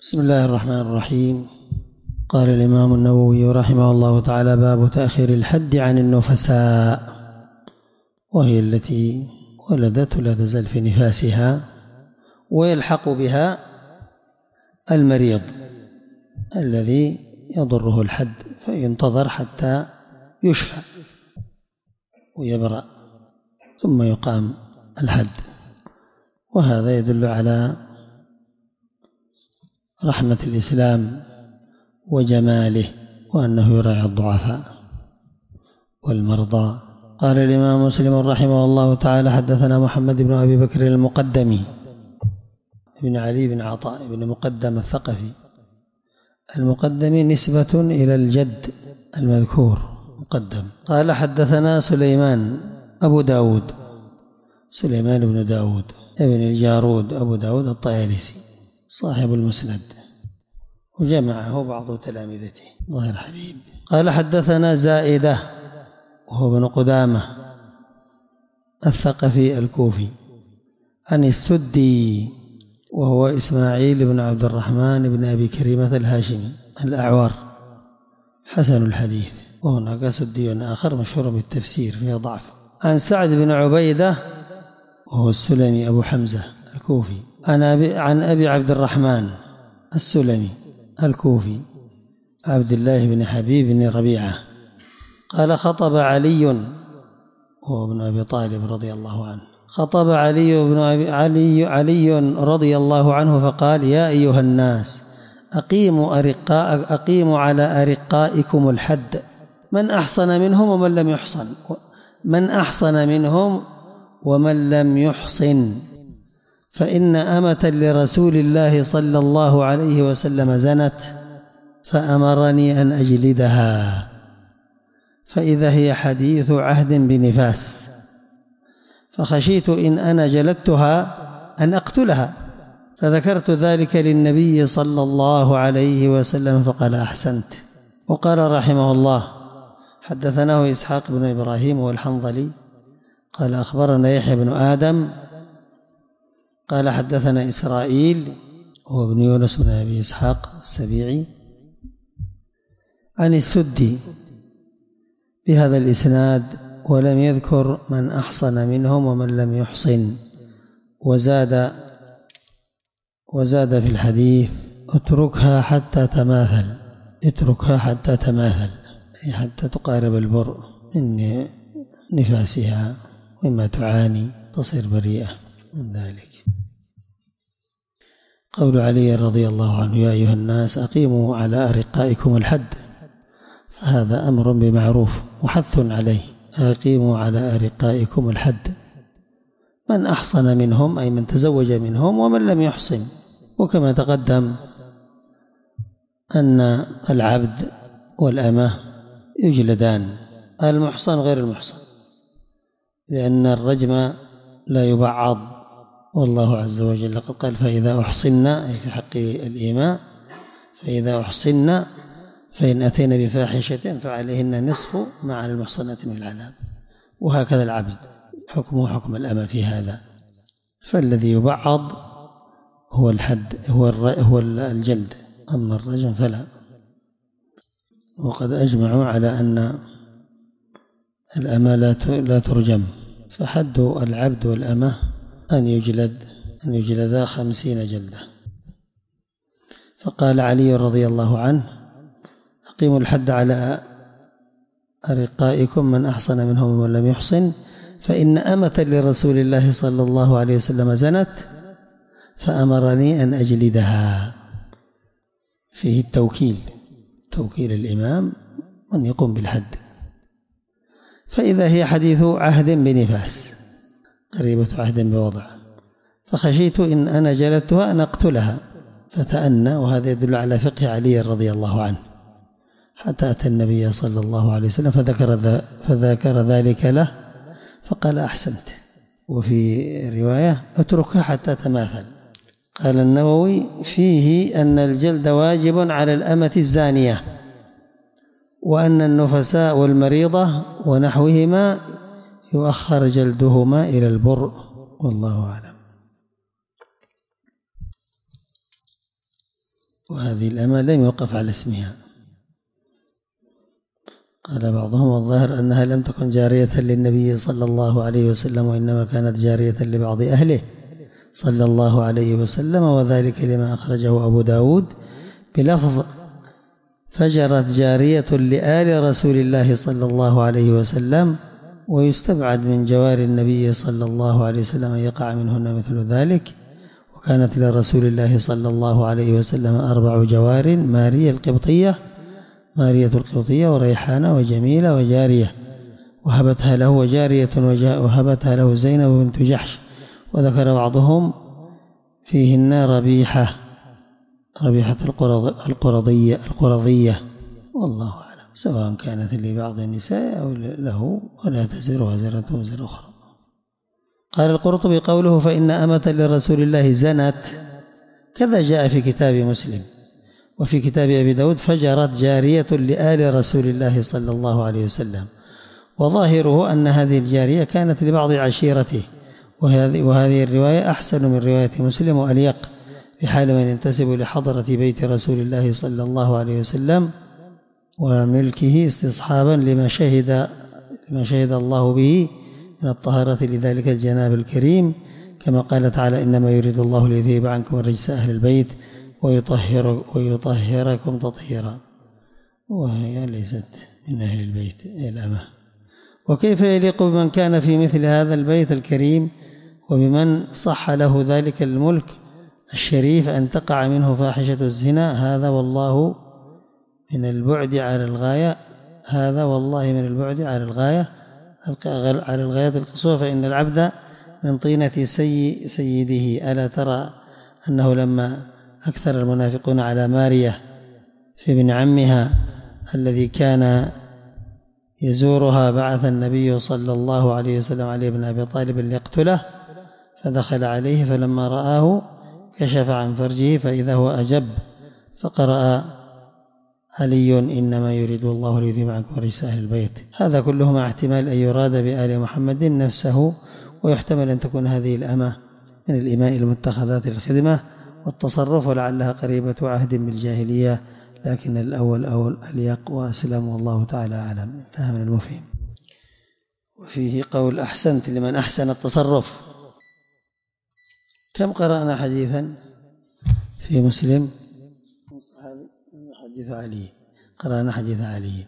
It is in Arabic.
بسم الله الرحمن الرحيم. قال الإمام النووي رحمه الله تعالى: باب تأخير الحد عن النفساء، وهي التي ولدت لا تزال في نفاسها، ويلحق بها المريض الذي يضره الحد فينتظر حتى يشفى ويبرأ ثم يقام الحد. وهذا يدل على رحمة الإسلام وجماله، وأنه يراعي الضعفاء والمرضى. قال الإمام مسلم رحمه الله تعالى: حدثنا محمد بن أبي بكر المقدمي بن علي بن عطاء بن مقدم الثقفي. المقدمي نسبة إلى الجد المذكور مقدم. قال: حدثنا سليمان أبو داود، سليمان بن داود ابن الجارود أبو داود الطيالسي صاحب المسند، وجمعه بعض تلامذته ظاهر حبيب. قال: حدثنا زائدة وهو ابن قدامة الثقفي الكوفي، عن السدي وهو إسماعيل بن عبد الرحمن بن أبي كريمة الهاشمي الأعور حسن الحديث، وهناك سدي آخر مشهور بالتفسير فيه ضعف. عن سعد بن عبيدة وهو السلمي أبو حمزة الكوفي، عن أبي عبد الرحمن السلمي الكوفي عبد الله بن حبيب بن ربيعة قال: خطب علي وهو ابن أبي طالب رضي الله عنه، خطب علي رضي الله عنه فقال: يا أيها الناس أقيموا على أرقائكم الحد، من أحصن منهم ومن لم يحصن، من أحصن منهم ومن لم يحصن، فإن أمة لرسول الله صلى الله عليه وسلم زنت فأمرني أن أجلدها، فإذا هي حديث عهد بنفاس، فخشيت إن أنا جلدتها أن أقتلها، فذكرت ذلك للنبي صلى الله عليه وسلم فقال: أحسنت. وقال رحمه الله: حدثناه إسحاق بن إبراهيم والحنظلي قال: أخبرنا يحيى بن آدم قال: حدثنا إسرائيل وهو ابن يونس بن أبي إسحاق السبيعي عن السدي بهذا الإسناد، ولم يذكر من أحصن منهم ومن لم يحصن، وزاد في الحديث: اتركها حتى تماثل، اتركها حتى تماثل، أي حتى تقارب البرء من نفاسها ومما تعاني تصير بريئة من ذلك. قول علي رضي الله عنه: يا أيها الناس أقيموا على أرقائكم الحد، فهذا أمر بمعروف وحث عليه. أقيموا على أرقائكم الحد، من أحصن منهم أي من تزوج منهم، ومن لم يحصن. وكما تقدم أن العبد والأمة يجلدان، المحصن غير المحصن، لأن الرجم لا يبعض، والله عز وجل قد قال: فإذا أحصنا، أي في حق الإيماء، فإذا أحصنا فإن أتينا بفاحشة فعليهن نصف ما على المحصنات من العذاب. وهكذا العبد حكمه حكم الأمة في هذا، فالذي يبعض هو الحد، هو الجلد، أما الرجم فلا. وقد أجمعوا على أن الأمة لا ترجم، فحد العبد والأمة أن يجلدا 50 جلدة. فقال علي رضي الله عنه: أقيموا الحد على أرقائكم، من أحصن منهم ومن لم يحصن، فإن أمة لرسول الله صلى الله عليه وسلم زنت فأمرني أن أجلدها. فيه التوكيل، توكيل الإمام أن يقوم بالحد. فإذا هي حديث عهد بنفاس، قريبة عهد بوضع، فخشيت إن أنا جلدتها أن أقتلها، فتأنى. وهذا يدل على فقه علي رضي الله عنه، حتى أتى النبي صلى الله عليه وسلم فذكر ذلك له فقال: أحسنت. وفي رواية: اتركها حتى تماثل. قال النووي: فيه أن الجلد واجب على الأمة الزانية، وأن النفساء والمريضة ونحوهما يؤخر جلدهما إلى البرء، والله أعلم. وهذه الأمة لم يوقف على اسمها. قال بعضهم والظاهر أنها لم تكن جارية للنبي صلى الله عليه وسلم، وإنما كانت جارية لبعض أهله صلى الله عليه وسلم، وذلك لما أخرجه أبو داود بلفظ فجرت جارية لآل رسول الله صلى الله عليه وسلم. ويستبعد من جوار النبي صلى الله عليه وسلم أن يقع منهن مثل ذلك. وكانت لرسول الله صلى الله عليه وسلم 4 جوار: مارية القبطية وريحانة وجميلة وجارية، وهبتها له، وجارية وهبتها له زينب بنت جحش. وذكر بعضهم فيهن ربيحة القرظية، والله أعلم، سواء كانت لبعض النساء أو له، ولا تزر وازرة وزر أخرى. قال القرطبي قوله فإن أمة لرسول الله زنت كذا جاء في كتاب مسلم. وفي كتاب أبي داود فجرت جارية لآل رسول الله صلى الله عليه وسلم، وظاهره أن هذه الجارية كانت لبعض عشيرته، وهذه الرواية أحسن من رواية مسلم وأليق في حال من ينتسب لحضرة بيت رسول الله صلى الله عليه وسلم وملكه استصحابا لما شهد الله به من الطهارة لذلك الجناب الكريم، كما قال تعالى إنما يريد الله ليذهب عنكم الرجس أهل البيت ويطهركم تطهيرا، وهي ليست من أهل البيت الأمة. وكيف يليق بمن كان في مثل هذا البيت الكريم وبمن صح له ذلك الملك الشريف أن تقع منه فاحشة الزنا؟ هذا والله من البعد على الغاية، على الغاية القصوى. فإن العبد من طينة سيده. ألا ترى أنه لما أكثر المنافقون على مارية في ابن عمها الذي كان يزورها بعث النبي صلى الله عليه وسلم علي بن أبي طالب ليقتله، فدخل عليه فلما رآه كشف عن فرجه فإذا هو أجب، فقرأ علي إنما يريد الله ليذهب عنكم الرجس أهل البيت. هذا كله مع احتمال أن يراد بآل محمد نفسه، ويحتمل أن تكون هذه الأمة من الإماء المتخذات للخدمة والتصرف، ولعلها قريبة عهد بالجاهلية، لكن الأول أليق وأسلم، والله تعالى أعلم. انتهى من المفهم. وفيه قول أحسنت لمن أحسن التصرف. كم قرأنا حديثا في مسلم؟ حديث علي، قرأنا حديث علي.